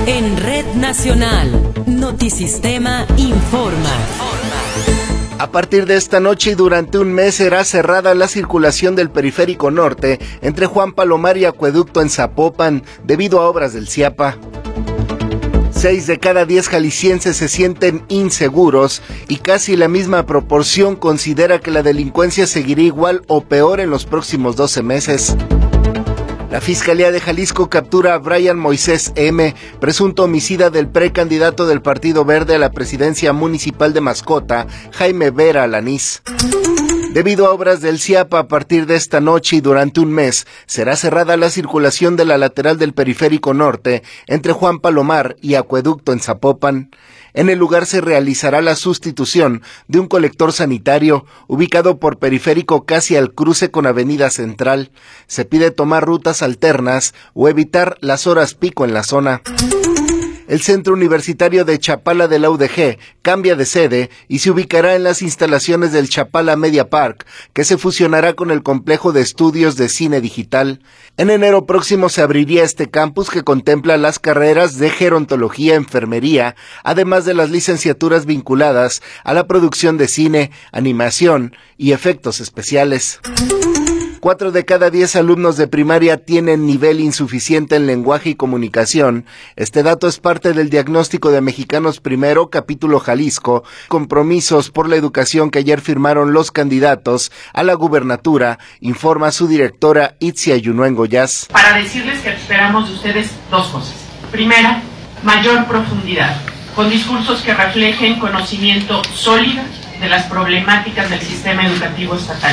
En Red Nacional, Notisistema informa. A partir de esta noche y durante un mes será cerrada la circulación del Periférico Norte entre Juan Palomar y Acueducto en Zapopan debido a obras del CIAPA. 6 de cada 10 jaliscienses se sienten inseguros y casi la misma proporción considera que la delincuencia seguirá igual o peor en los próximos 12 meses. La Fiscalía de Jalisco captura a Brian Moisés M., presunto homicida del precandidato del Partido Verde a la presidencia municipal de Mascota, Jaime Vera Alanís. Debido a obras del CIAPA, a partir de esta noche y durante un mes, será cerrada la circulación de la lateral del Periférico Norte entre Juan Palomar y Acueducto en Zapopan. En el lugar se realizará la sustitución de un colector sanitario ubicado por Periférico casi al cruce con Avenida Central. Se pide tomar rutas alternas o evitar las horas pico en la zona. El Centro Universitario de Chapala de la UDG cambia de sede y se ubicará en las instalaciones del Chapala Media Park, que se fusionará con el Complejo de Estudios de Cine Digital. En enero próximo se abriría este campus que contempla las carreras de gerontología, enfermería, además de las licenciaturas vinculadas a la producción de cine, animación y efectos especiales. 4 de cada 10 alumnos de primaria tienen nivel insuficiente en lenguaje y comunicación. Este dato es parte del diagnóstico de Mexicanos Primero, capítulo Jalisco, compromisos por la educación que ayer firmaron los candidatos a la gubernatura, informa su directora Itzia Yunuen Goyaz. Para decirles que esperamos de ustedes dos cosas. Primera, mayor profundidad, con discursos que reflejen conocimiento sólido de las problemáticas del sistema educativo estatal.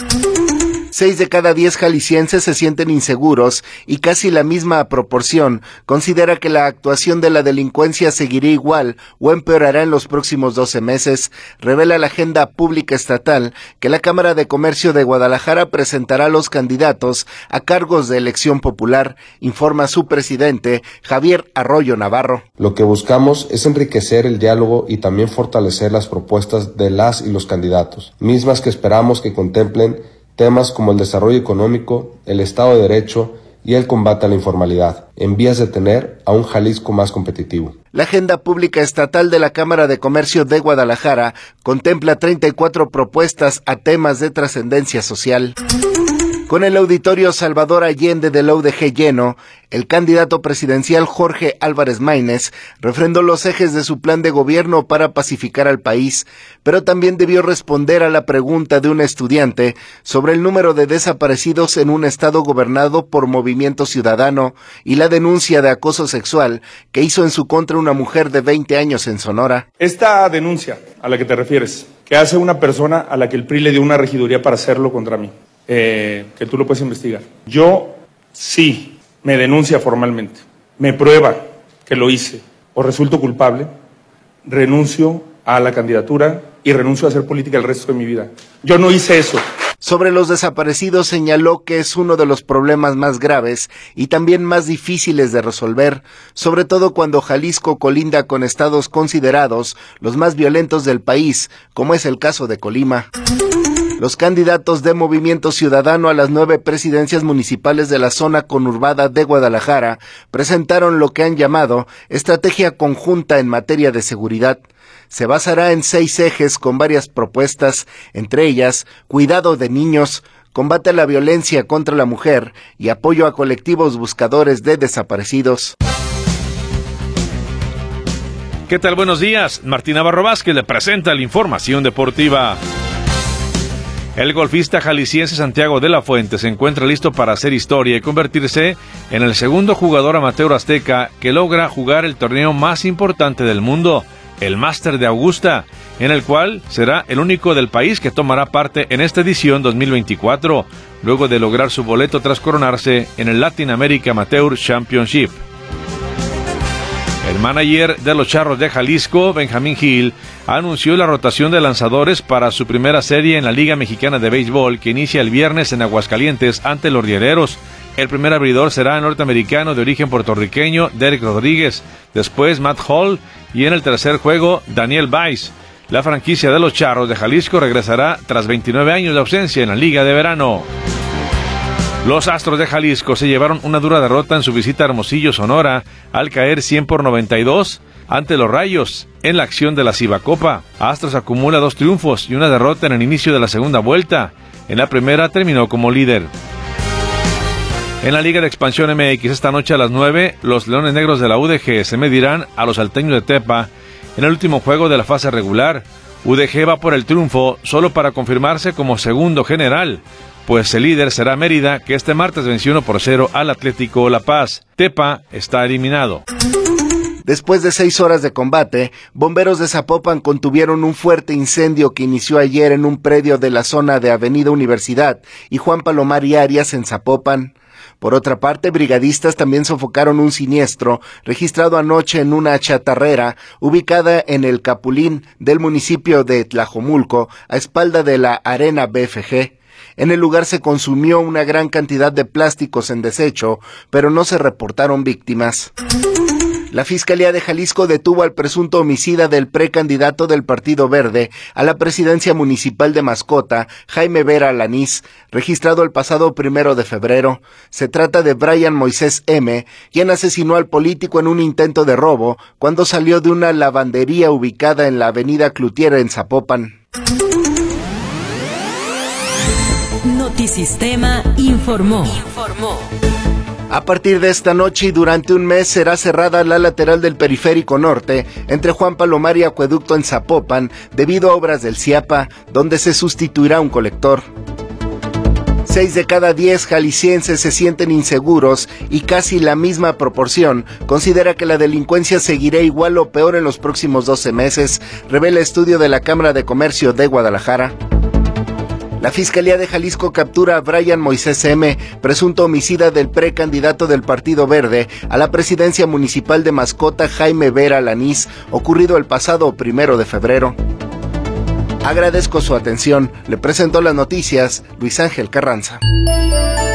6 de cada 10 jaliscienses se sienten inseguros y casi la misma proporción considera que la actuación de la delincuencia seguirá igual o empeorará en los próximos 12 meses. Revela la agenda pública estatal que la Cámara de Comercio de Guadalajara presentará a los candidatos a cargos de elección popular, informa su presidente Javier Arroyo Navarro. Lo que buscamos es enriquecer el diálogo y también fortalecer las propuestas de las y los candidatos, mismas que esperamos que contemplen temas como el desarrollo económico, el Estado de Derecho y el combate a la informalidad, en vías de tener a un Jalisco más competitivo. La agenda pública estatal de la Cámara de Comercio de Guadalajara contempla 34 propuestas a temas de trascendencia social. Con el auditorio Salvador Allende de la UDG lleno, el candidato presidencial Jorge Álvarez Maínez refrendó los ejes de su plan de gobierno para pacificar al país, pero también debió responder a la pregunta de un estudiante sobre el número de desaparecidos en un estado gobernado por Movimiento Ciudadano y la denuncia de acoso sexual que hizo en su contra una mujer de 20 años en Sonora. Esta denuncia a la que te refieres, que hace una persona a la que el PRI le dio una regiduría para hacerlo contra mí, que tú lo puedes investigar. Yo sí me denuncia formalmente, me prueba que lo hice o resulto culpable, renuncio a la candidatura y renuncio a hacer política el resto de mi vida. Yo no hice eso. Sobre los desaparecidos señaló que es uno de los problemas más graves y también más difíciles de resolver, sobre todo cuando Jalisco colinda con estados considerados los más violentos del país, como es el caso de Colima. Los candidatos de Movimiento Ciudadano a las 9 presidencias municipales de la zona conurbada de Guadalajara presentaron lo que han llamado estrategia conjunta en materia de seguridad. Se basará en 6 ejes con varias propuestas, entre ellas cuidado de niños, combate a la violencia contra la mujer y apoyo a colectivos buscadores de desaparecidos. ¿Qué tal? Buenos días. Martín Navarro Vázquez le presenta la información deportiva. El golfista jalisciense Santiago de la Fuente se encuentra listo para hacer historia y convertirse en el segundo jugador amateur azteca que logra jugar el torneo más importante del mundo, el Máster de Augusta, en el cual será el único del país que tomará parte en esta edición 2024, luego de lograr su boleto tras coronarse en el Latin America Amateur Championship. El manager de los Charros de Jalisco, Benjamín Gil, anunció la rotación de lanzadores para su primera serie en la Liga Mexicana de Béisbol que inicia el viernes en Aguascalientes ante los Rieleros. El primer abridor será el norteamericano de origen puertorriqueño Derek Rodríguez, después Matt Hall y en el tercer juego Daniel Weiss. La franquicia de los Charros de Jalisco regresará tras 29 años de ausencia en la Liga de Verano. Los Astros de Jalisco se llevaron una dura derrota en su visita a Hermosillo, Sonora, al caer 100-92 ante los Rayos en la acción de la Cibacopa. Astros acumula 2 triunfos y una derrota en el inicio de la segunda vuelta. En la primera terminó como líder. En la Liga de Expansión MX, esta noche a las 9, los Leones Negros de la UDG se medirán a los Salteños de Tepa en el último juego de la fase regular. UDG va por el triunfo solo para confirmarse como segundo general, pues el líder será Mérida, que este martes venció 1-0 al Atlético La Paz. Tepa está eliminado. Después de 6 horas de combate, bomberos de Zapopan contuvieron un fuerte incendio que inició ayer en un predio de la zona de Avenida Universidad y Juan Palomar y Arias en Zapopan. Por otra parte, brigadistas también sofocaron un siniestro registrado anoche en una chatarrera ubicada en el Capulín del municipio de Tlajomulco, a espalda de la Arena BFG. En el lugar se consumió una gran cantidad de plásticos en desecho, pero no se reportaron víctimas. La Fiscalía de Jalisco detuvo al presunto homicida del precandidato del Partido Verde a la presidencia municipal de Mascota, Jaime Vera Alanís, registrado el pasado 1 de febrero. Se trata de Brian Moisés M., quien asesinó al político en un intento de robo cuando salió de una lavandería ubicada en la avenida Cloutier en Zapopan. Notisistema informó. A partir de esta noche y durante un mes será cerrada la lateral del Periférico Norte entre Juan Palomar y Acueducto en Zapopan debido a obras del CIAPA, donde se sustituirá un colector. 6 de cada 10 jaliscienses se sienten inseguros y casi la misma proporción considera que la delincuencia seguirá igual o peor en los próximos 12 meses, revela estudio de la Cámara de Comercio de Guadalajara. La Fiscalía de Jalisco captura a Brian Moisés M., presunto homicida del precandidato del Partido Verde a la presidencia municipal de Mascota, Jaime Vera Alanís, ocurrido el pasado 1 de febrero. Agradezco su atención. Le presento las noticias, Luis Ángel Carranza.